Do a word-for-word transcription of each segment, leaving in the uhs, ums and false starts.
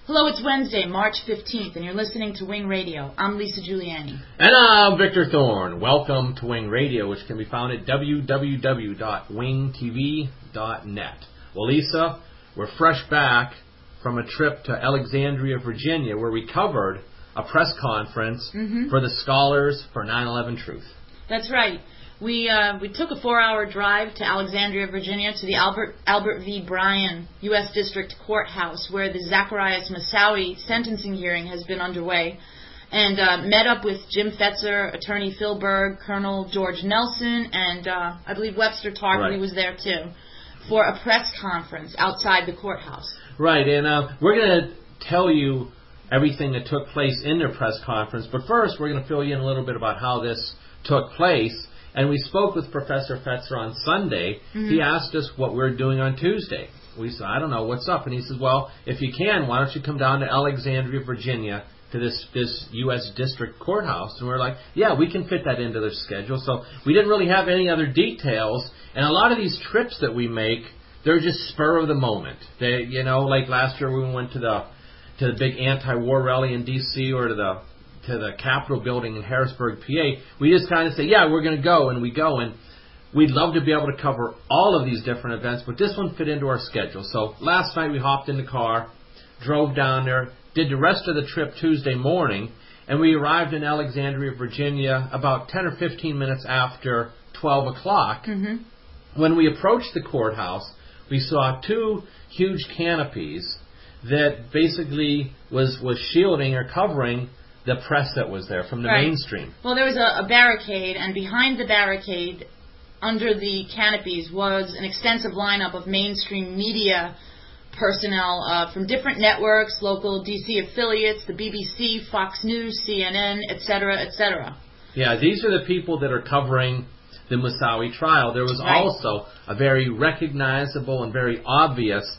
Hello, it's Wednesday, March fifteenth, and you're listening to Wing Radio. I'm Lisa Giuliani. And I'm Victor Thorne. Welcome to Wing Radio, which can be found at w w w dot wing t v dot net. Well, Lisa, we're fresh back from a trip to Alexandria, Virginia, where we covered a press conference mm-hmm. for the Scholars for nine eleven Truth. That's right. We uh, we took a four-hour drive to Alexandria, Virginia, to the Albert Albert V. Bryan U S District Courthouse, where the Zacarias Moussaoui sentencing hearing has been underway, and uh, met up with Jim Fetzer, Attorney Phil Berg, Colonel George Nelson, and uh, I believe Webster Tarpley right. was there too, for a press conference outside the courthouse. Right, and uh, we're going to tell you everything that took place in their press conference, but first we're going to fill you in a little bit about how this took place. And we spoke with Professor Fetzer on Sunday. Mm-hmm. He asked us what we were doing on Tuesday. We said, I don't know, what's up? And he says, well, if you can, why don't you come down to Alexandria, Virginia, to this, this U S District Courthouse? And we we're like, yeah, we can fit that into their schedule. So we didn't really have any other details. And a lot of these trips that we make, they're just spur of the moment. They, you know, like last year when we went to the to the big anti-war rally in D C or to the to the Capitol building in Harrisburg, P A, we just kind of say, yeah, we're going to go, and we go, and we'd love to be able to cover all of these different events, but this one fit into our schedule. So last night we hopped in the car, drove down there, did the rest of the trip Tuesday morning, and we arrived in Alexandria, Virginia about ten or fifteen minutes after twelve o'clock. Mm-hmm. When we approached the courthouse, we saw two huge canopies that basically was, was shielding or covering the press that was there from the right. mainstream. Well, there was a, a barricade, and behind the barricade, under the canopies, was an extensive lineup of mainstream media personnel uh, from different networks, local D C affiliates, the B B C, Fox News, C N N, et cetera, et cetera. Yeah, these are the people that are covering the Moussaoui trial. There was right. also a very recognizable and very obvious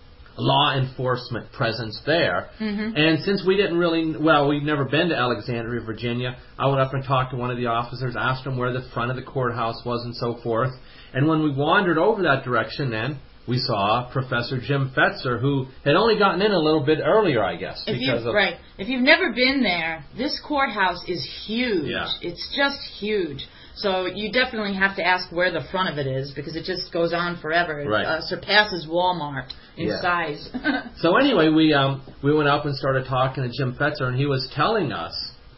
law enforcement presence there. Mm-hmm. And since we didn't really, well, we've never been to Alexandria, Virginia, I went up and talked to one of the officers, asked him where the front of the courthouse was and so forth. And when we wandered over that direction then, we saw Professor Jim Fetzer, who had only gotten in a little bit earlier, I guess. If because of, right. If you've never been there, this courthouse is huge. Yeah. It's just huge. So you definitely have to ask where the front of it is, because it just goes on forever. It right. uh, surpasses Walmart in yeah. size. So anyway, we um, we went up and started talking to Jim Fetzer, and he was telling us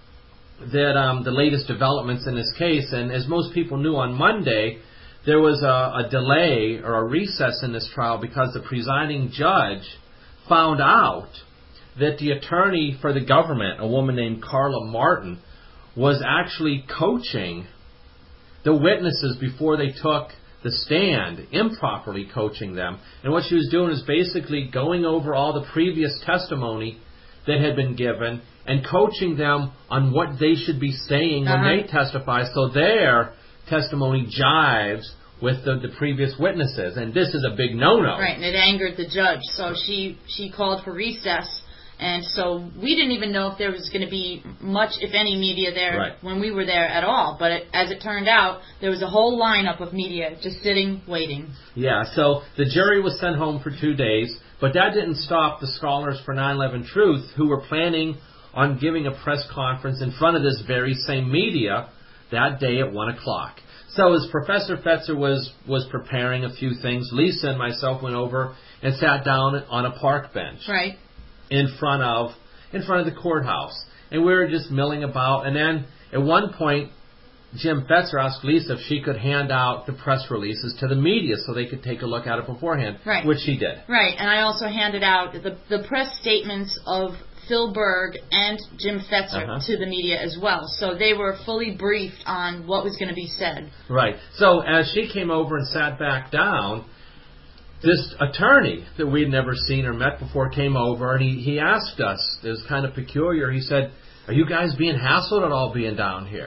that um, the latest developments in this case, and as most people knew on Monday, there was a, a delay or a recess in this trial because the presiding judge found out that the attorney for the government, a woman named Carla Martin, was actually coaching the witnesses before they took the stand, improperly coaching them. And what she was doing is basically going over all the previous testimony that had been given and coaching them on what they should be saying when uh-huh. they testify, so their testimony jives with the, the previous witnesses. And this is a big no-no. Right, and it angered the judge. So she, she called for recess. And so we didn't even know if there was going to be much, if any, media there right. when we were there at all. But it, as it turned out, there was a whole lineup of media just sitting, waiting. Yeah, so the jury was sent home for two days, but that didn't stop the Scholars for nine eleven Truth, who were planning on giving a press conference in front of this very same media that day at one o'clock. So as Professor Fetzer was, was preparing a few things, Lisa and myself went over and sat down on a park bench. Right. in front of in front of the courthouse. And we were just milling about. And then at one point, Jim Fetzer asked Lisa if she could hand out the press releases to the media so they could take a look at it beforehand, right. which she did. Right, and I also handed out the, the press statements of Phil Berg and Jim Fetzer uh-huh. to the media as well. So they were fully briefed on what was going to be said. Right. So as she came over and sat back down, this attorney that we'd never seen or met before came over, and he, he asked us, it was kind of peculiar, he said, are you guys being hassled at all being down here?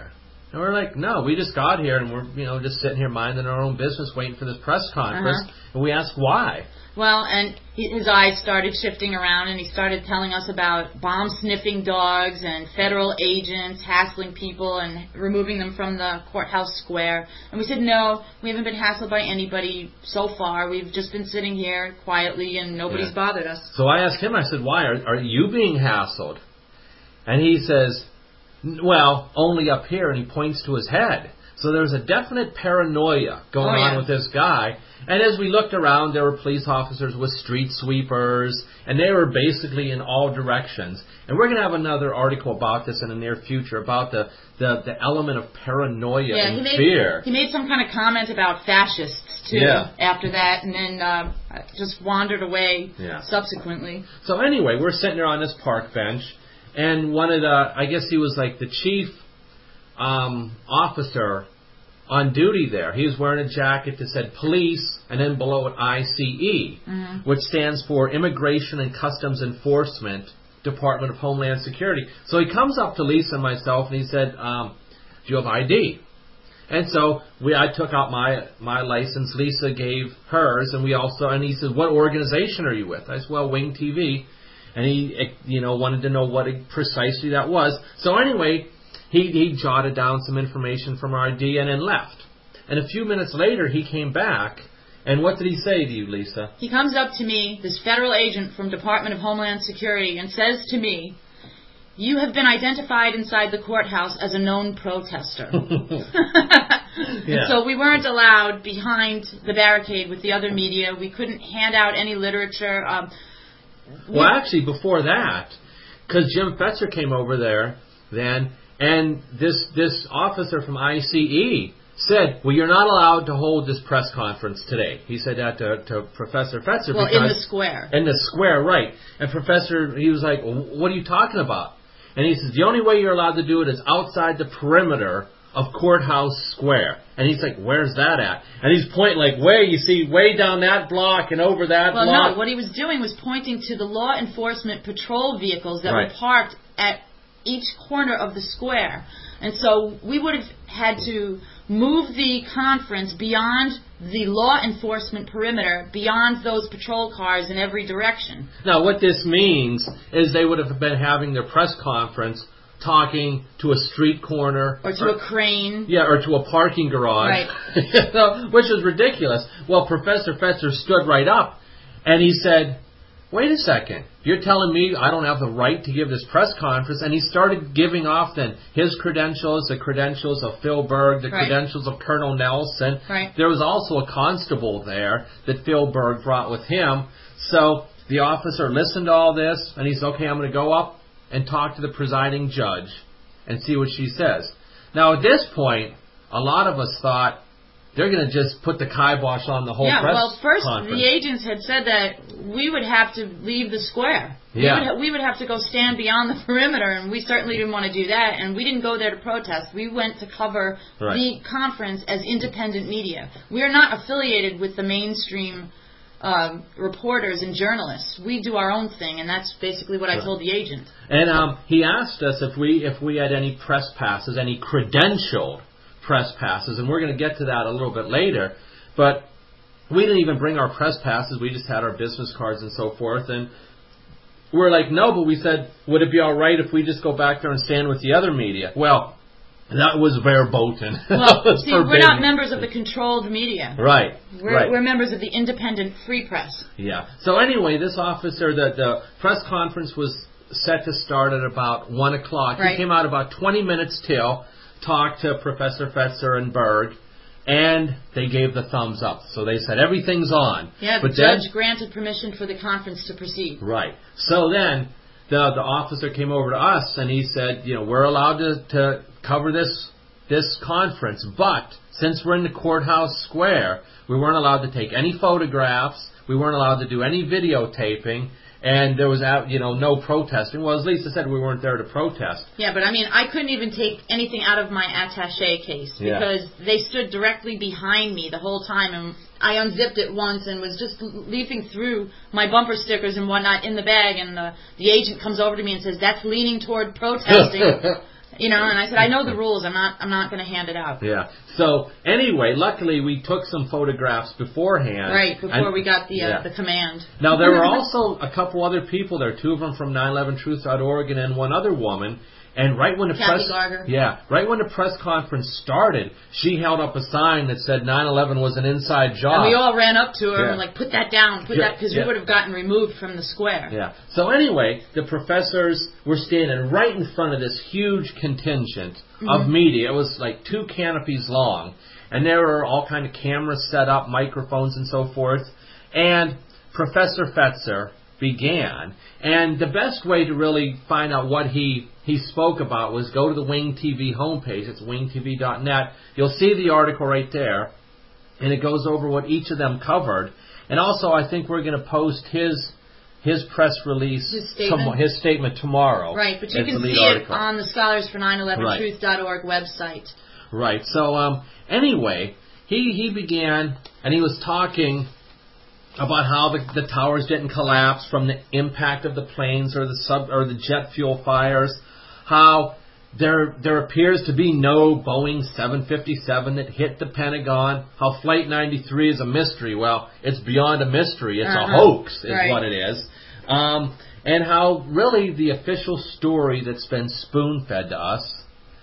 And we're like, no, we just got here and we're, you know, just sitting here minding our own business, waiting for this press conference. Uh-huh. And we asked why. Well, and he, his eyes started shifting around, and he started telling us about bomb-sniffing dogs and federal agents hassling people and removing them from the courthouse square. And we said, no, we haven't been hassled by anybody so far. We've just been sitting here quietly, and nobody's yeah. bothered us. So I asked him, I said, why? Are, are you being hassled? And he says, well, only up here, and he points to his head. So there was a definite paranoia going oh, yeah. on with this guy. And as we looked around, there were police officers with street sweepers, and they were basically in all directions. And we're going to have another article about this in the near future, about the, the, the element of paranoia yeah, and he made, fear. He made some kind of comment about fascists, too, yeah. after that, and then uh, just wandered away yeah. subsequently. So anyway, we're sitting there on this park bench, and one of the, I guess he was like the chief um, officer on duty there. He was wearing a jacket that said police, and then below it I C E, mm-hmm. which stands for Immigration and Customs Enforcement, Department of Homeland Security. So he comes up to Lisa and myself, and he said, um, do you have I D? And so we, I took out my my license. Lisa gave hers, and we also, and he said, what organization are you with? I said, well, Wing T V. And he, you know, wanted to know what precisely that was. So anyway, He, he jotted down some information from our I D and then left. And a few minutes later, he came back, and what did he say to you, Lisa? He comes up to me, this federal agent from Department of Homeland Security, and says to me, you have been identified inside the courthouse as a known protester. yeah. So we weren't allowed behind the barricade with the other media. We couldn't hand out any literature. Um, well, actually, before that, because Jim Fetzer came over there then, and this this officer from I C E said, well, you're not allowed to hold this press conference today. He said that to, to Professor Fetzer. Well, in the square. In the square, right. And Professor, he was like, well, what are you talking about? And he says, the only way you're allowed to do it is outside the perimeter of Courthouse Square. And he's like, where's that at? And he's pointing like, way, you see, way down that block and over that well, block. Well, no, what he was doing was pointing to the law enforcement patrol vehicles that right. were parked at each corner of the square. And so we would have had to move the conference beyond the law enforcement perimeter, beyond those patrol cars in every direction. Now, what this means is they would have been having their press conference talking to a street corner. Or to or, a crane. Yeah, or to a parking garage. Right. so, which is ridiculous. Well, Professor Fetzer stood right up, and he said, wait a second, you're telling me I don't have the right to give this press conference? And he started giving off then his credentials, the credentials of Phil Berg, the right. credentials of Colonel Nelson. Right. There was also a constable there that Phil Berg brought with him. So the officer listened to all this, and he said, okay, I'm going to go up and talk to the presiding judge and see what she says. Now, at this point, a lot of us thought, they're going to just put the kibosh on the whole yeah, press well, first conference. The agents had said that we would have to leave the square. Yeah. We would, ha- we would have to go stand beyond the perimeter, and we certainly didn't want to do that, and we didn't go there to protest. We went to cover right. the conference as independent media. We are not affiliated with the mainstream uh, reporters and journalists. We do our own thing, and that's basically what right. I told the agent. And um, he asked us if we if we had any press passes, any credentialed press passes, and we're going to get to that a little bit later, but we didn't even bring our press passes. We just had our business cards and so forth, and we're like, no, but we said, would it be all right if we just go back there and stand with the other media? Well, that was verboten. Well, see, forbidden. We're not members of the controlled media. Right. We're, right. we're members of the independent free press. Yeah. So anyway, this officer, the, the press conference was set to start at about one o'clock. Right. He came out about twenty minutes till, talked to Professor Fetzer and Berg, and they gave the thumbs up. So they said, everything's on. Yeah, the but judge then, granted permission for the conference to proceed. Right. So then the the officer came over to us, and he said, you know, we're allowed to, to cover this this conference, but since we're in the courthouse square, we weren't allowed to take any photographs, we weren't allowed to do any videotaping, and there was, you know, no protesting. Well, as Lisa said, we weren't there to protest. Yeah, but I mean, I couldn't even take anything out of my attaché case because yeah. they stood directly behind me the whole time, and I unzipped it once and was just leafing through my bumper stickers and whatnot in the bag, and the, the agent comes over to me and says, that's leaning toward protesting. You know, and I said, I know the rules. I'm not. I'm not going to hand it out. Yeah. So anyway, luckily we took some photographs beforehand. Right before and, we got the uh, yeah. the command. Now there were also a couple other people there. Two of them from nine eleven truth dot org, and then one other woman. And right when the Kathy press, Garger. yeah, right when the press conference started, she held up a sign that said nine eleven was an inside job. And we all ran up to her yeah. and like, put that down, put yeah. that, because yeah. we would have gotten removed from the square. Yeah. So anyway, the professors were standing right in front of this huge contingent mm-hmm. of media. It was like two canopies long, and there were all kind of cameras set up, microphones and so forth. And Professor Fetzer began, and the best way to really find out what he he spoke about was go to the Wing T V homepage. It's wing T V dot net. You'll see the article right there, and it goes over what each of them covered. And also, I think we're going to post his his press release, his statement, tom- his statement tomorrow. Right, but you can see article. it on the Scholars for nine eleven truth dot org right. website. Right. So um, anyway, he he began, and he was talking about how the, the towers didn't collapse from the impact of the planes or the sub or the jet fuel fires. How there there appears to be no Boeing seven fifty-seven that hit the Pentagon. How Flight ninety-three is a mystery. Well, it's beyond a mystery. It's uh-huh. a hoax, is right. what it is. Um, and how really the official story that's been spoon-fed to us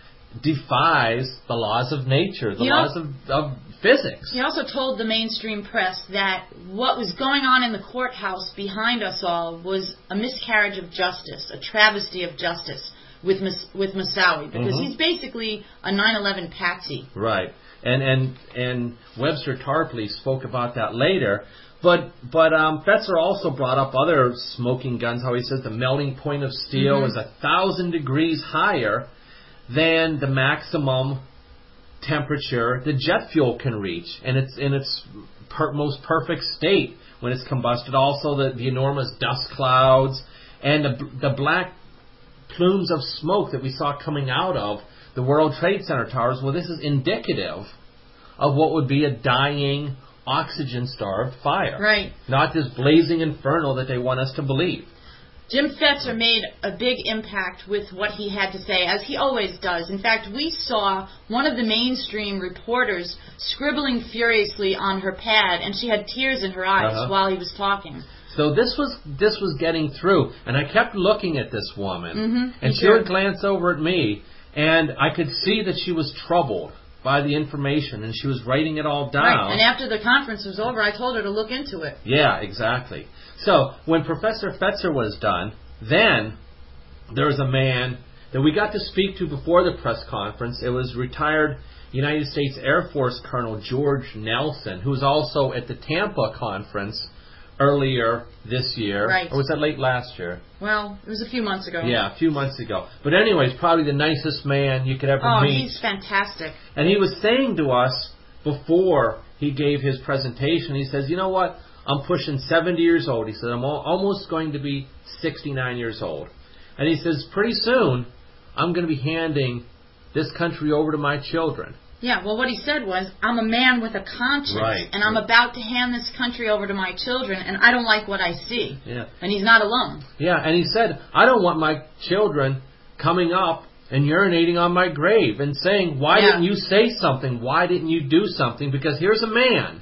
defies the laws of nature, the he laws al- of, of physics. He also told the mainstream press that what was going on in the courthouse behind us all was a miscarriage of justice, a travesty of justice with Mas- with Moussaoui, because mm-hmm. he's basically a nine eleven patsy. Right. And and and Webster Tarpley spoke about that later. But but um, Fetzer also brought up other smoking guns, how he says the melting point of steel mm-hmm. is a thousand degrees higher than the maximum temperature the jet fuel can reach, and it's in its per- most perfect state when it's combusted. Also, the, the enormous dust clouds and the the black plumes of smoke that we saw coming out of the World Trade Center towers. Well, this is indicative of what would be a dying, oxygen-starved fire. Right. Not this blazing inferno that they want us to believe. Jim Fetzer made a big impact with what he had to say, as he always does. In fact, we saw one of the mainstream reporters scribbling furiously on her pad, and she had tears in her eyes uh-huh. while he was talking. So this was this was getting through, and I kept looking at this woman, mm-hmm, and she sure. would glance over at me, and I could see that she was troubled by the information, and she was writing it all down. Right, and after the conference was over, I told her to look into it. Yeah, exactly. So when Professor Fetzer was done, then there was a man that we got to speak to before the press conference. It was retired United States Air Force Colonel George Nelson, who was also at the Tampa conference earlier this year. Right. Or was that late last year? Well, it was a few months ago. Yeah, a few months ago. But anyways, probably the nicest man you could ever oh, meet. Oh, he's fantastic. And he was saying to us before he gave his presentation, he says, you know what, I'm pushing seventy years old. He said, I'm al- almost going to be sixty-nine years old. And he says, pretty soon, I'm going to be handing this country over to my children. Yeah, well, what he said was, I'm a man with a conscience, right. and I'm about to hand this country over to my children, and I don't like what I see. Yeah. And he's not alone. Yeah, and he said, I don't want my children coming up and urinating on my grave and saying, why yeah. didn't you say something? Why didn't you do something? Because here's a man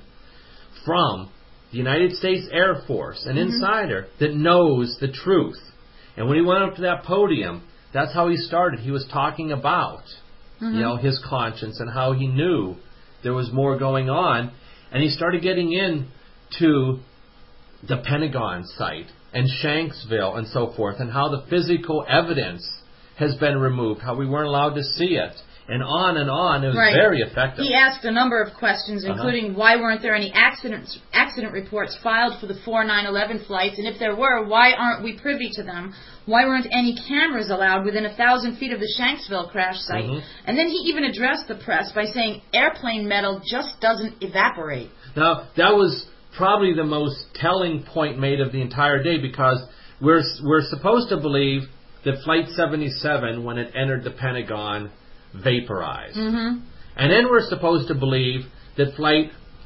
from the United States Air Force, an mm-hmm. insider, that knows the truth. And when he went up to that podium, that's how he started. He was talking about Mm-hmm. you know, his conscience and how he knew there was more going on. And he started getting into the Pentagon site and Shanksville and so forth, and how the physical evidence has been removed, how we weren't allowed to see it, and on and on. It was right. very effective. He asked a number of questions, including uh-huh. why weren't there any accidents, accident reports filed for the four nine eleven flights, and if there were, why aren't we privy to them? Why weren't any cameras allowed within a thousand feet of the Shanksville crash site? Mm-hmm. And then he even addressed the press by saying airplane metal just doesn't evaporate. Now, that was probably the most telling point made of the entire day, because we're we're supposed to believe that Flight seventy-seven, when it entered the Pentagon, vaporized. Mm-hmm. And then we're supposed to believe that Flight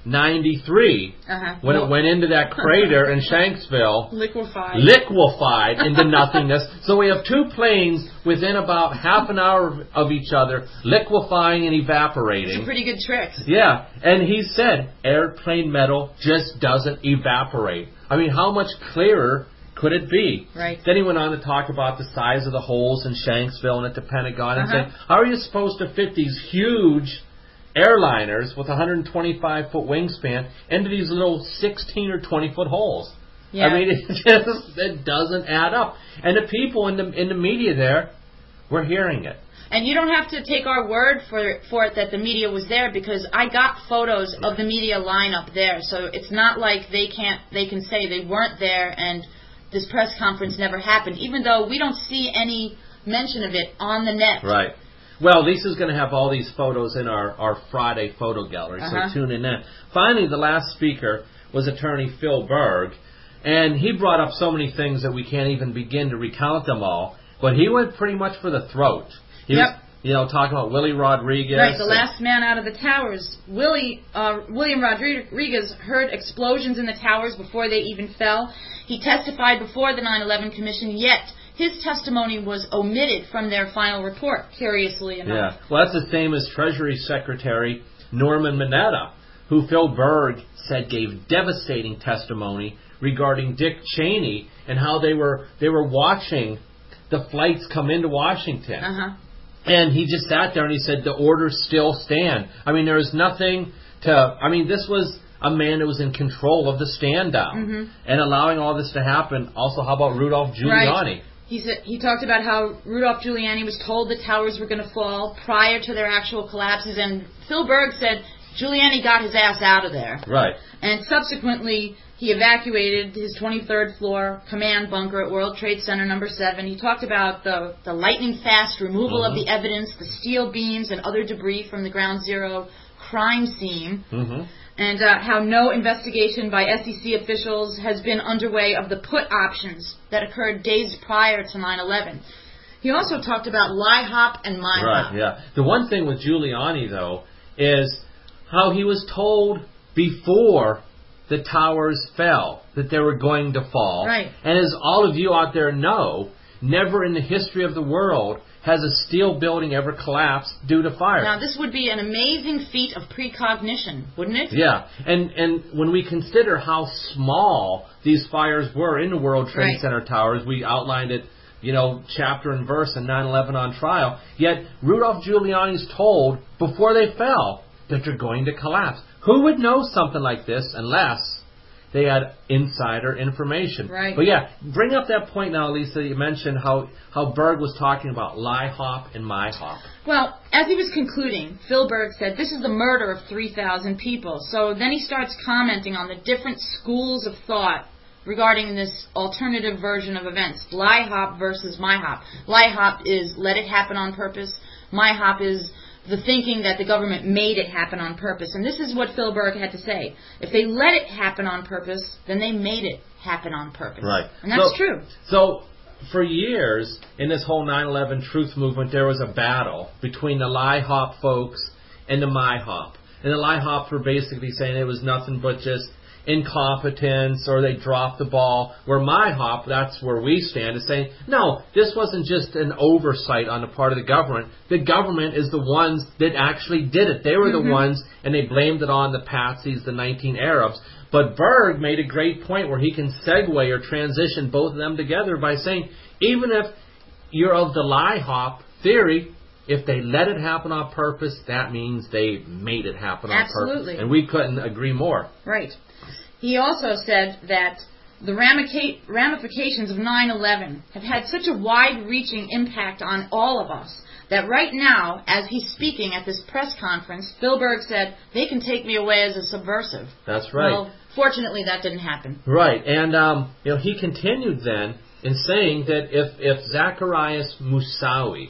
ninety-three, uh-huh. when well, it went into that crater in Shanksville, liquefied. liquefied into nothingness. So we have two planes within about half an hour of each other, liquefying and evaporating. It's a pretty good trick. Yeah, and he said airplane metal just doesn't evaporate. I mean, how much clearer could it be? Right. Then he went on to talk about the size of the holes in Shanksville and at the Pentagon, and uh-huh. said, how are you supposed to fit these huge airliners with a one hundred twenty-five foot wingspan into these little sixteen or twenty foot holes? Yeah. I mean, it just it doesn't add up. And the people in the in the media there were hearing it. And you don't have to take our word for for it that the media was there, because I got photos of the media lineup there. So it's not like they can't they can say they weren't there and this press conference never happened, even though we don't see any mention of it on the net. Right. Well, Lisa's going to have all these photos in our, our Friday photo gallery, uh-huh. so tune in then. Finally, the last speaker was attorney Phil Berg, and he brought up so many things that we can't even begin to recount them all, but he went pretty much for the throat. He yep. was, you know, talking about Willie Rodriguez. Right, the last man out of the towers. Willie, uh, William Rodriguez heard explosions in the towers before they even fell. He testified before the nine eleven Commission, yet his testimony was omitted from their final report, curiously enough. Yeah, well, that's the same as Treasury Secretary Norman Mineta, who Phil Berg said gave devastating testimony regarding Dick Cheney and how they were they were watching the flights come into Washington. Uh-huh. And he just sat there and he said, the orders still stand. I mean, there was nothing to... I mean, this was a man that was in control of the stand-down mm-hmm. and allowing all this to happen. Also, how about Rudolph Giuliani? Right. He said, he talked about how Rudolph Giuliani was told the towers were going to fall prior to their actual collapses, and Phil Berg said Giuliani got his ass out of there. Right. And subsequently, he evacuated his twenty-third floor command bunker at World Trade Center number seven. He talked about the, the lightning-fast removal mm-hmm. of the evidence, the steel beams and other debris from the Ground Zero crime scene, mm-hmm. and uh, how no investigation by S E C officials has been underway of the put options that occurred days prior to nine eleven. He also talked about lie hop and my hop. Right, yeah. The one thing with Giuliani, though, is how he was told before the towers fell that they were going to fall. Right. And as all of you out there know, never in the history of the world has a steel building ever collapsed due to fire. Now, this would be an amazing feat of precognition, wouldn't it? Yeah. And and when we consider how small these fires were in the World Trade right. Center towers, we outlined it, you know, chapter and verse in nine eleven on trial. Yet Rudolph Giuliani's told before they fell that they're going to collapse. Who would know something like this unless they had insider information? Right. But yeah, bring up that point now, Lisa. You mentioned how, how Berg was talking about lie hop and my hop. Well, as he was concluding, Phil Berg said, this is the murder of three thousand people. So then he starts commenting on the different schools of thought regarding this alternative version of events. Lie hop versus my hop. Lie hop is let it happen on purpose. My hop is the thinking that the government made it happen on purpose. And this is what Phil Berg had to say. If they let it happen on purpose, then they made it happen on purpose. Right. And that's so, true. So, for years, in this whole nine eleven truth movement, there was a battle between the lie hop folks and the my hop. And the lie hops were basically saying it was nothing but just incompetence, or they dropped the ball. Where my hop, that's where we stand, is saying, no, this wasn't just an oversight on the part of the government. The government is the ones that actually did it. They were mm-hmm. the ones, and they blamed it on the patsies, the nineteen Arabs. But Berg made a great point where he can segue or transition both of them together by saying, even if you're of the lie hop theory, if they let it happen on purpose, that means they made it happen on Absolutely. purpose. And we couldn't agree more. Right. He also said that the ramifications of nine eleven have had such a wide-reaching impact on all of us that right now, as he's speaking at this press conference, Phil Berg said, they can take me away as a subversive. That's right. Well, fortunately, that didn't happen. Right. And um, you know, he continued then in saying that if, if Zacarias Moussaoui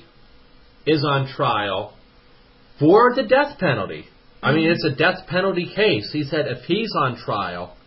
is on trial for the death penalty, I mean, it's a death penalty case. He said if he's on trial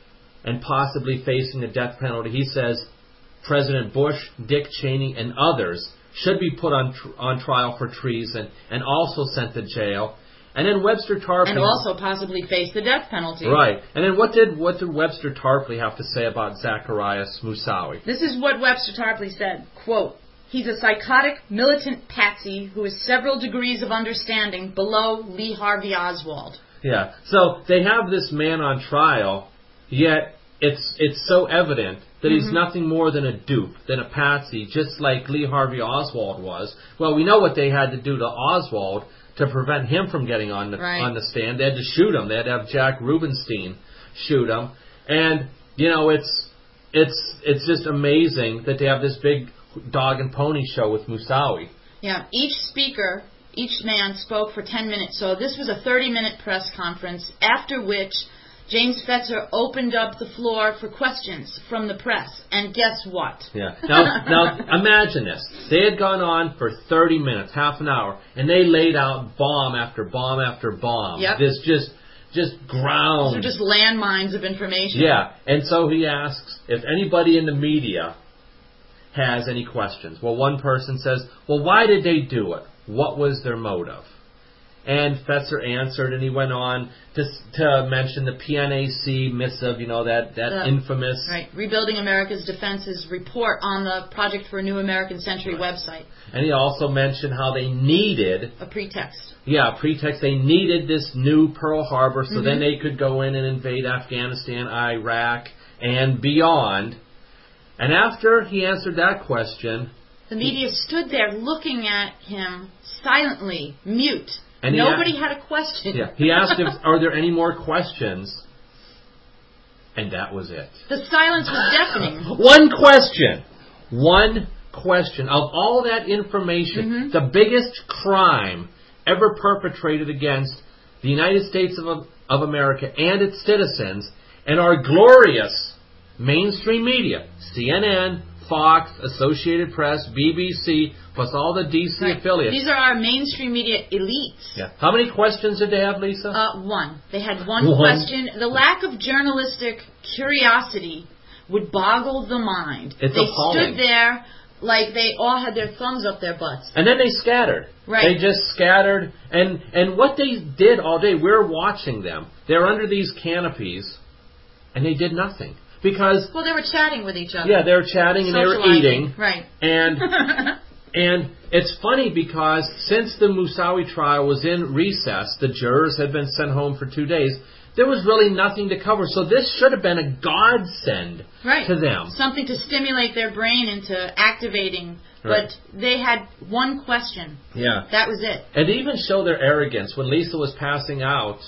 and possibly facing a death penalty, he says President Bush, Dick Cheney, and others should be put on tr- on trial for treason and also sent to jail. And then Webster Tarpley... And also possibly face the death penalty. Right. And then what did what did Webster Tarpley have to say about Zacarias Moussaoui? This is what Webster Tarpley said, quote, "He's a psychotic, militant patsy who is several degrees of understanding below Lee Harvey Oswald." Yeah. So they have this man on trial, yet it's it's so evident that he's mm-hmm. nothing more than a dupe, than a patsy, just like Lee Harvey Oswald was. Well, we know what they had to do to Oswald to prevent him from getting on the right. on the stand. They had to shoot him. They had to have Jack Rubenstein shoot him. And, you know, it's it's it's just amazing that they have this big dog and pony show with Moussaoui. Yeah, each speaker, each man spoke for ten minutes. So this was a thirty-minute press conference, after which James Fetzer opened up the floor for questions from the press. And guess what? Yeah. Now, now imagine this. They had gone on for thirty minutes, half an hour, and they laid out bomb after bomb after bomb. Yep. This just just ground. These are just landmines of information. Yeah. And so he asks if anybody in the media has any questions. Well, one person says, well, why did they do it? What was their motive? And Fetzer answered, and he went on to to mention the P N A C missive, you know, that, that the, infamous... Right, Rebuilding America's Defenses report on the Project for a New American Century right. website. And he also mentioned how they needed... A pretext. Yeah, a pretext. They needed this new Pearl Harbor so mm-hmm. then they could go in and invade Afghanistan, Iraq, and beyond. And after he answered that question... The media he, stood there looking at him silently, mute. And Nobody asked, had a question. Yeah, he asked if, are there any more questions? And that was it. The silence was deafening. One question. One question. Of all that information, mm-hmm. the biggest crime ever perpetrated against the United States of, of America and its citizens, and our glorious mainstream media, C N N, Fox, Associated Press, B B C, plus all the D C right. affiliates. These are our mainstream media elites. Yeah. How many questions did they have, Lisa? Uh, one. They had one, one question. The lack of journalistic curiosity would boggle the mind. It's they appalling. stood there like they all had their thumbs up their butts. And then they scattered. Right. They just scattered. And, and what they did all day, we're watching them. They're under these canopies, and they did nothing. Because... Well, they were chatting with each other. Yeah, they were chatting and they were eating. Right. And and it's funny because since the Moussaoui trial was in recess, the jurors had been sent home for two days, there was really nothing to cover. So this should have been a godsend right. to them. Something to stimulate their brain into activating. Right. But they had one question. Yeah. That was it. And to even show their arrogance, when Lisa was passing out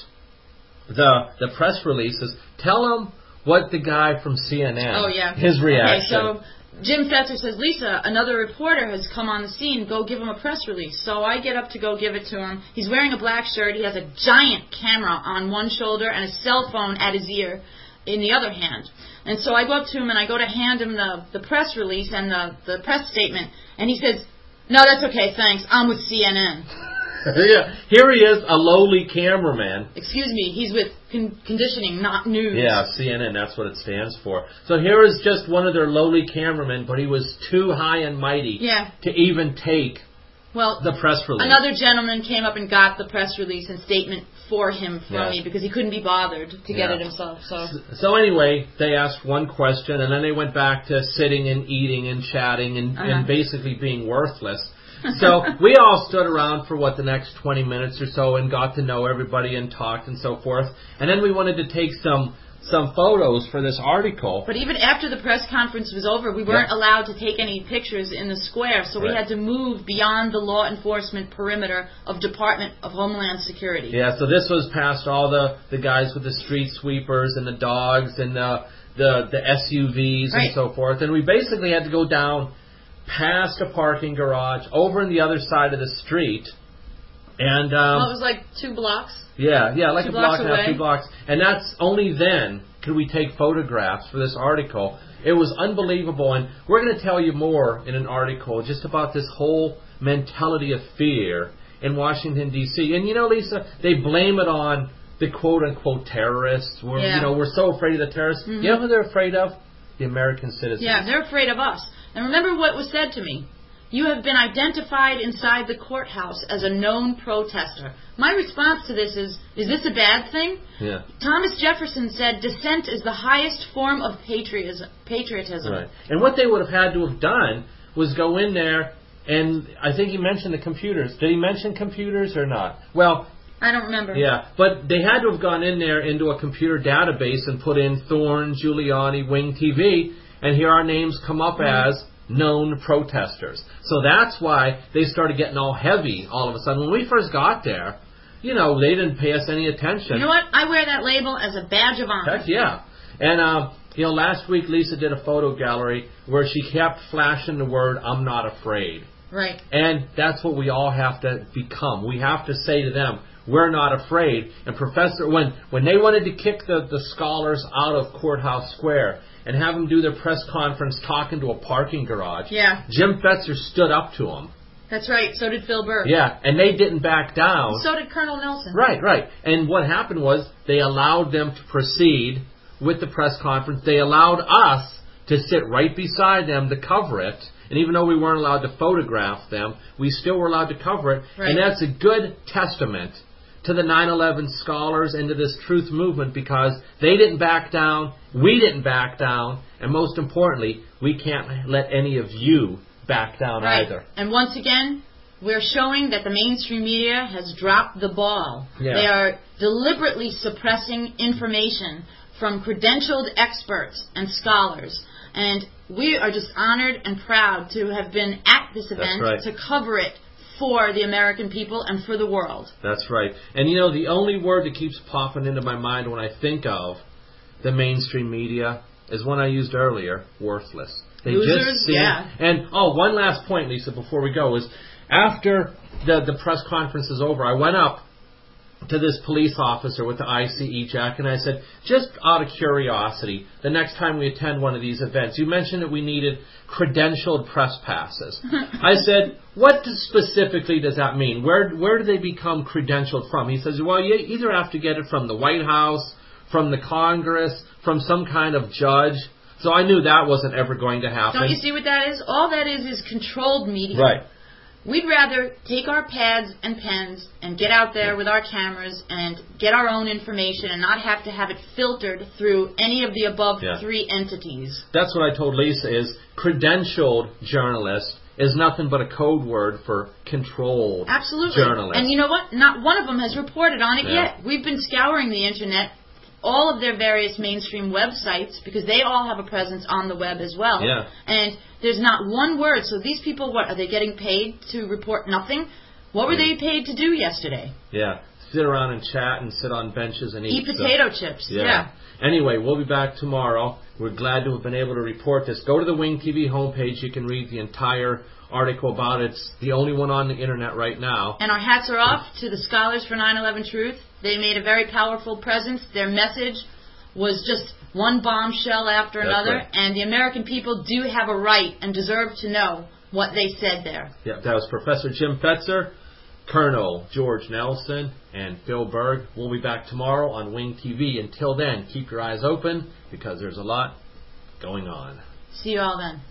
the the press releases, tell them what the guy from C N N, oh, yeah. his reaction. Okay, so Jim Fetzer says, Lisa, another reporter has come on the scene. Go give him a press release. So I get up to go give it to him. He's wearing a black shirt. He has a giant camera on one shoulder and a cell phone at his ear in the other hand. And so I go up to him and I go to hand him the, the press release and the, the press statement. And he says, no, that's okay, thanks. I'm with C N N. Yeah, here he is, a lowly cameraman. Excuse me, he's with con- conditioning, not news. Yeah, C N N, that's what it stands for. So here is just one of their lowly cameramen, but he was too high and mighty yeah. to even take well, the press release. Another gentleman came up and got the press release and statement for him from yeah. me because he couldn't be bothered to get yeah. it himself. So. so anyway, they asked one question, and then they went back to sitting and eating and chatting and, uh-huh. and basically being worthless. So we all stood around for, what, the next twenty minutes or so and got to know everybody and talked and so forth. And then we wanted to take some some photos for this article. But even after the press conference was over, we weren't yeah. allowed to take any pictures in the square, so right. we had to move beyond the law enforcement perimeter of Department of Homeland Security. Yeah, so this was past all the, the guys with the street sweepers and the dogs and the, the, the S U Vs right. and so forth. And we basically had to go down past a parking garage, over on the other side of the street, and um, well, it was like two blocks. Yeah, yeah, like two a block and a away. half, two blocks, and that's only then could we take photographs for this article. It was unbelievable, and we're going to tell you more in an article just about this whole mentality of fear in Washington D C. And you know, Lisa, they blame it on the quote unquote terrorists. We're yeah. you know we're so afraid of the terrorists. Mm-hmm. You know who they're afraid of? The American citizens. Yeah, they're afraid of us. And remember what was said to me. you have been identified inside the courthouse as a known protester. My response to this is, is this a bad thing? Yeah. Thomas Jefferson said dissent is the highest form of patriotism. patriotism. Right. And what they would have had to have done was go in there, and I think he mentioned the computers. Did he mention computers or not? Well, I don't remember. Yeah, but they had to have gone in there into a computer database and put in Thorne, Giuliani, Wing T V, and here our names come up mm-hmm. as known protesters. So that's why they started getting all heavy all of a sudden. When we first got there, you know, they didn't pay us any attention. You know what? I wear that label as a badge of honor. Heck yeah. And, uh, you know, last week Lisa did a photo gallery where she kept flashing the word, I'm not afraid. Right. And that's what we all have to become. We have to say to them, we're not afraid. And Professor, when, when they wanted to kick the, the scholars out of Courthouse Square and have them do their press conference talking to a parking garage, yeah. Jim Fetzer stood up to them. That's right. So did Phil Berg. Yeah, and they didn't back down. So did Colonel Nelson. Right, right. And what happened was they allowed them to proceed with the press conference. They allowed us to sit right beside them to cover it. And even though we weren't allowed to photograph them, we still were allowed to cover it. Right. And that's a good testament to the nine eleven scholars and to this truth movement, because they didn't back down, we didn't back down, and most importantly, we can't let any of you back down right. either. And once again, we're showing that the mainstream media has dropped the ball. Yeah. They are deliberately suppressing information from credentialed experts and scholars. And we are just honored and proud to have been at this event right. to cover it for the American people and for the world. That's right. And you know, the only word that keeps popping into my mind when I think of the mainstream media is one I used earlier, worthless. They Losers, just seem, yeah. And, oh, one last point, Lisa, before we go, is after the, the press conference is over, I went up to this police officer with the I C E jacket, and I said, just out of curiosity, the next time we attend one of these events, you mentioned that we needed credentialed press passes. I said, what specifically does that mean? Where where do they become credentialed from? He says, well, you either have to get it from the White House, from the Congress, from some kind of judge. So I knew that wasn't ever going to happen. Don't you see what that is? All that is is controlled media. Right. We'd rather take our pads and pens and get out there with our cameras and get our own information and not have to have it filtered through any of the above yeah. three entities. That's what I told Lisa, is credentialed journalist is nothing but a code word for controlled Absolutely. journalist. And you know what? Not one of them has reported on it yeah. yet. We've been scouring the Internet, all of their various mainstream websites, because they all have a presence on the web as well. Yeah. And there's not one word. So these people, what, are they getting paid to report nothing? What were they paid to do yesterday? Yeah. Sit around and chat and sit on benches and eat. Eat potato so. chips. Yeah. yeah. Anyway, we'll be back tomorrow. We're glad to have been able to report this. Go to the Wing T V homepage. You can read the entire article about it. It's the only one on the Internet right now. And our hats are off to the Scholars for nine eleven Truth. They made a very powerful presence. Their message was just one bombshell after That's another. right. And the American people do have a right and deserve to know what they said there. Yeah, that was Professor Jim Fetzer, Colonel George Nelson, and Phil Berg. We'll be back tomorrow on Wing T V. Until then, keep your eyes open, because there's a lot going on. See you all then.